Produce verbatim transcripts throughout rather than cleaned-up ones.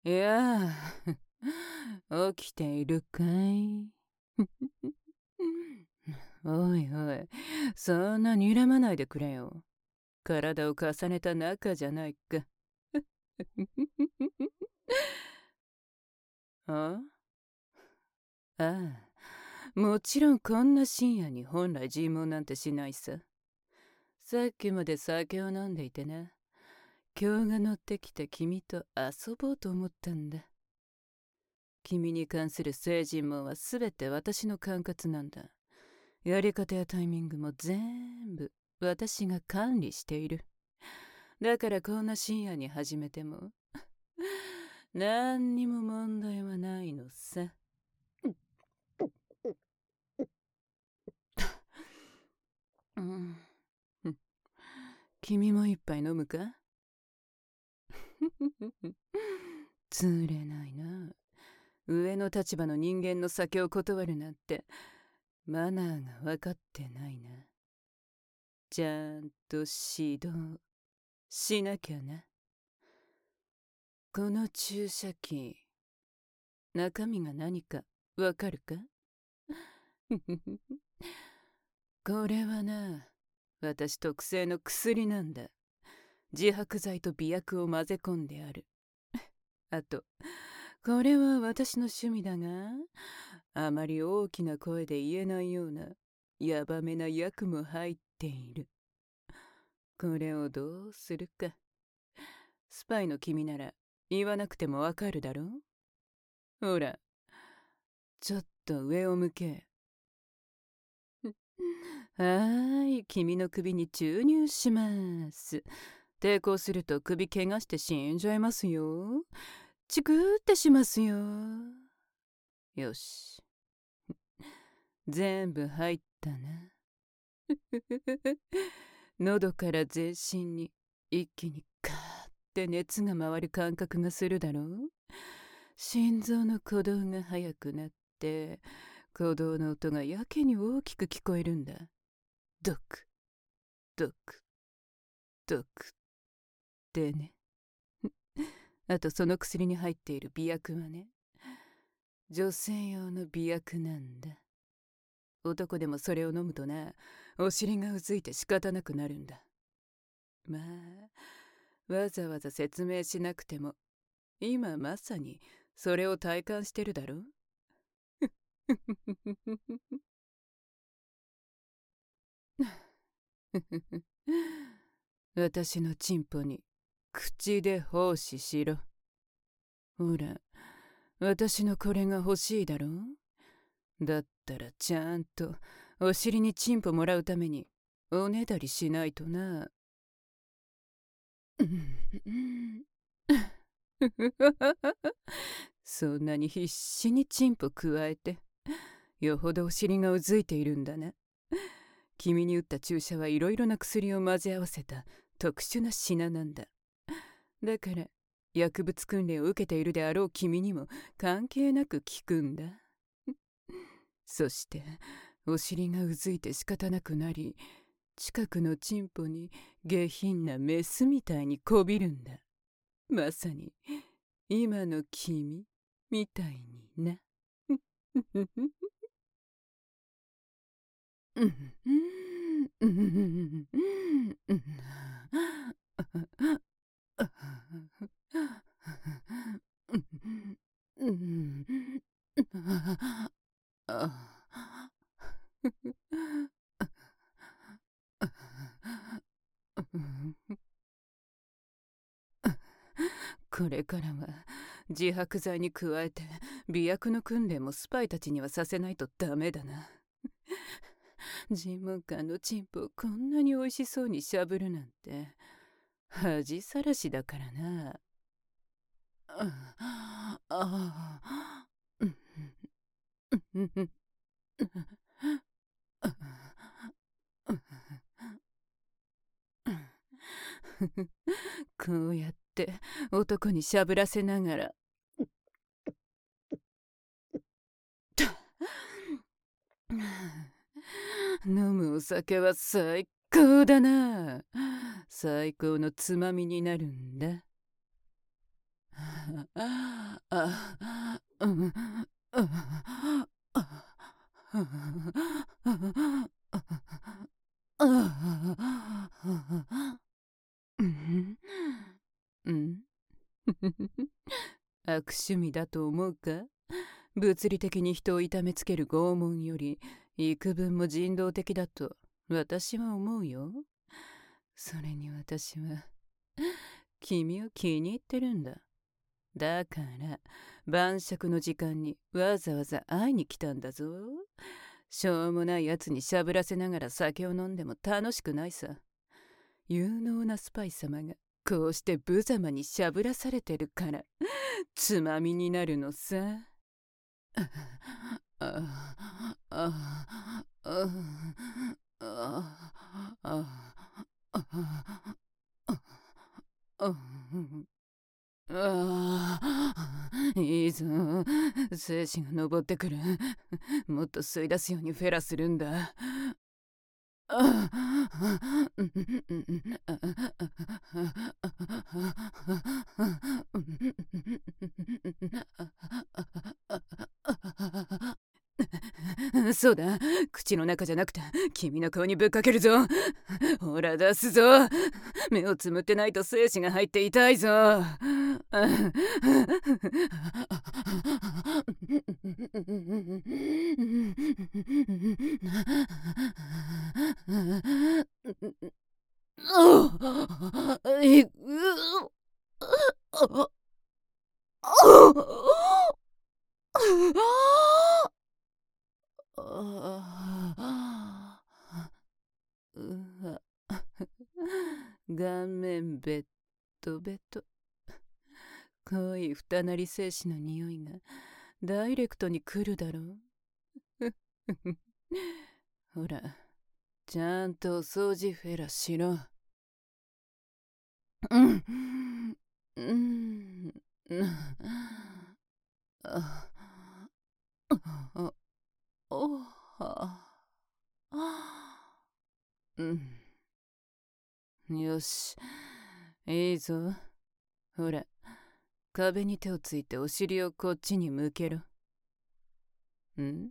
いやあ、起きているかい？おいおい、そんな睨まないでくれよ。体を重ねた仲じゃないか。あああ、もちろんこんな深夜に本来尋問なんてしないさ。さっきまで酒を飲んでいてな。今日が乗ってきて君と遊ぼうと思ったんだ。君に関する性尋問は全て私の管轄なんだ。やり方やタイミングも全部私が管理している。だからこんな深夜に始めても何にも問題はないのさ。うん、君も一杯飲むか？つれないな。上の立場の人間の酒を断るなんてマナーが分かってないな。ちゃんと指導しなきゃな。この注射器、中身が何かわかるか？これはな、私特製の薬なんだ。自白剤と媚薬を混ぜ込んである。あと、これは私の趣味だが、あまり大きな声で言えないようなヤバめな薬も入っている。これをどうするか。スパイの君なら言わなくてもわかるだろう？ほら、ちょっと上を向け。はーい、君の首に注入します。抵抗すると首怪我して死んじゃいますよ。チクってしますよ。よし。全部入ったな。喉から全身に一気にカーって熱が回る感覚がするだろう？心臓の鼓動が速くなって鼓動の音がやけに大きく聞こえるんだ。ドクドクドクってね。あとその薬に入っている媚薬はね、女性用の媚薬なんだ。男でもそれを飲むとな、お尻がうずいて仕方なくなるんだ。まあ、わざわざ説明しなくても今まさにそれを体感してるだろ。私のチンポに口で奉仕しろ。ほら、私のこれが欲しいだろ。だったらちゃんとお尻にチンポもらうためにおねだりしないとな。そんなに必死にチンポ加えてよほどお尻がうずいているんだな。君に打った注射はいろいろな薬を混ぜ合わせた特殊な品なんだ。だから薬物訓練を受けているであろう君にも関係なく効くんだ。そしてお尻がうずいて仕方なくなり、近くのチンポに下品なメスみたいにこびるんだ。まさに今の君みたいにな。これからは自白剤に加えて媚薬の訓練もスパイたちにはさせないとダメだな。尋問官のチンポをこんなに美味しそうにしゃぶるなんて恥さらしだからな。ああこうやって男にしゃぶらせながら飲むお酒は最高だな。最高のつまみになるんだ。 ああ、うん、うん、うん、悪趣味だと思うか？物理的に人を痛めつける拷問より幾分も人道的だと私は思うよ。それに私は君を気に入ってるんだ。だから晩酌の時間にわざわざ会いに来たんだぞ。しょうもないやつにしゃぶらせながら酒を飲んでも楽しくないさ。有能なスパイ様がこうして無様にしゃぶらされてるからつまみになるのさ。ああ、いいぞ。精子が登ってくる。もっと吸い出すようにフェラするんだ。そうだ、口の中じゃなくて君の顔にぶっかけるぞ。ほら出すぞ。目をつむってないと精子が入って痛いぞ。うわ、顔面ベッドベト。濃い二なり精子の匂いがダイレクトに来るだろう。ほら、ちゃんとお掃除フェラしろ。うん、うん、あ、あ、おは、うん、よし、いいぞ。ほら、壁に手をついてお尻をこっちに向けろ。ん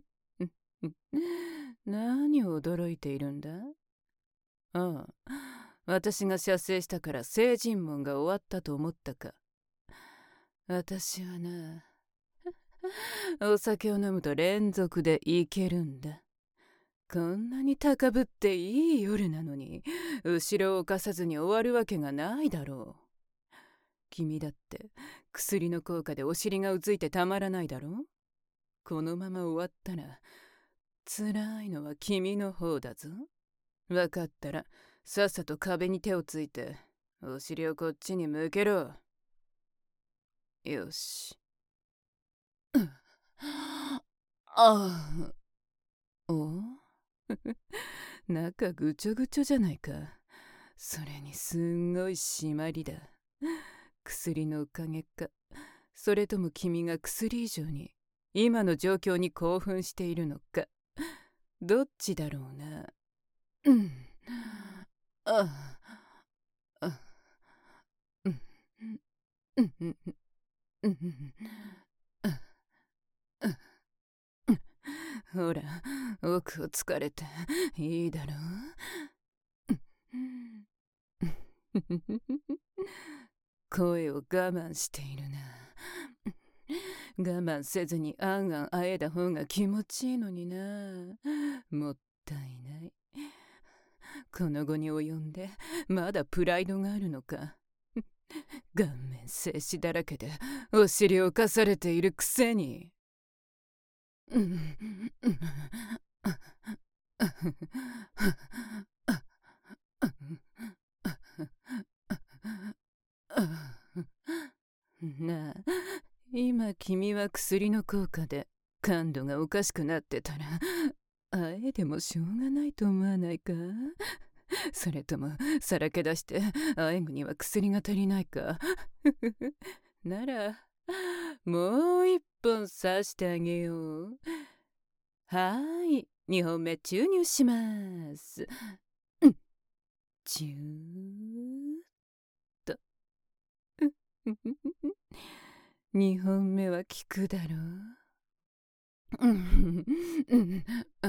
何を驚いているんだ？ああ、私が射精したから聖人門が終わったと思ったか。私はな、お酒を飲むと連続でいけるんだ。こんなに高ぶっていい夜なのに後ろを犯さずに終わるわけがないだろう。君だって薬の効果でお尻がうついてたまらないだろう。このまま終わったら辛いのは君の方だぞ。わかったらさっさと壁に手をついてお尻をこっちに向けろ。よし。ああ、お中ぐちょぐちょじゃないか。それにすんごい締まりだ。薬のおかげか、それとも君が薬以上に今の状況に興奮しているのか、どっちだろうな。うん。ああ、うん、うん、うん、うん、ほら、奥を疲れていいだろう。声を我慢しているな。我慢せずにあんあんあえだ方が気持ちいいのにな。もったいない。この後に及んでまだプライドがあるのか。顔面静止だらけでお尻をかされているくせに。なあ、今君は薬の効果で感度がおかしくなってたらあえでもしょうがないと思わないか？それともさらけ出してあえぐには薬が足りないか？ならもう一本刺してあげよう。はーい、にほんめ注入します。うん、チューッと。 にほんめは効くだろう。うんうん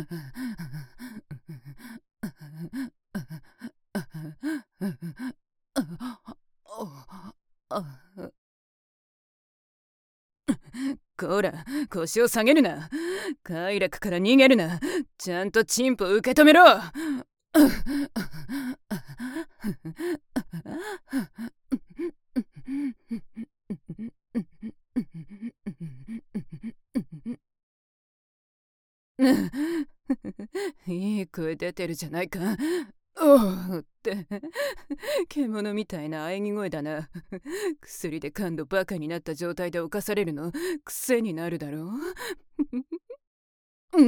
こら、腰を下げるな。快楽から逃げるな。ちゃんとチンポ受け止めろ。いい声出てるじゃないか。おうって獣みたいな喘ぎ声だな。薬で感度バカになった状態で犯されるの癖になるだろう。うん。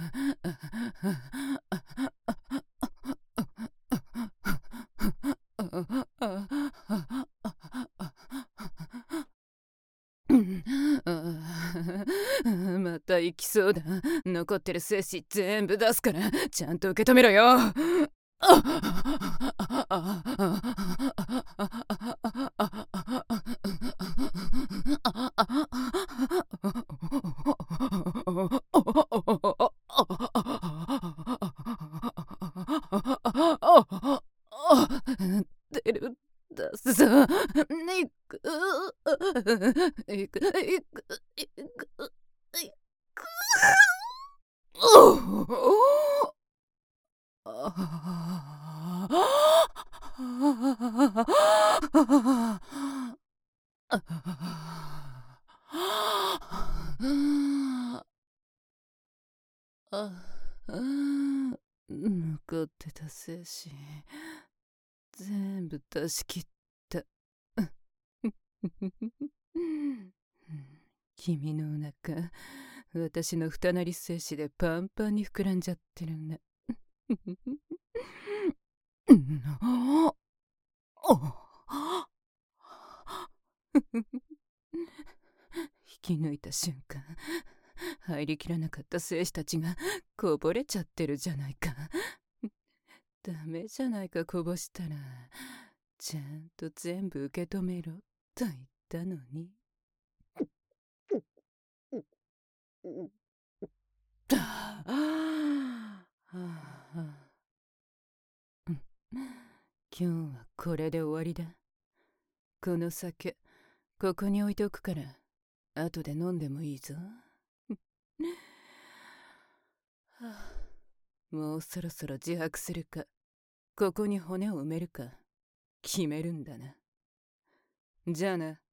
また行きそうだ。残ってる精子全部出すからちゃんと受け止めろよ。出る出すぞ。いくいくいくいくいくいくお残ってた精子全部出し切った。君のお腹私の二なり精子でパンパンに膨らんじゃってるんだ。引き抜いた瞬間入りきらなかった精子たちがこぼれちゃってるじゃないか。ダメじゃないか、こぼしたらちゃんと全部受け止めろと言ったのに。今日はこれで終わりだ。この酒ここに置いておくから後で飲んでもいいぞ。もうそろそろ自白するかここに骨を埋めるか決めるんだな。じゃあな。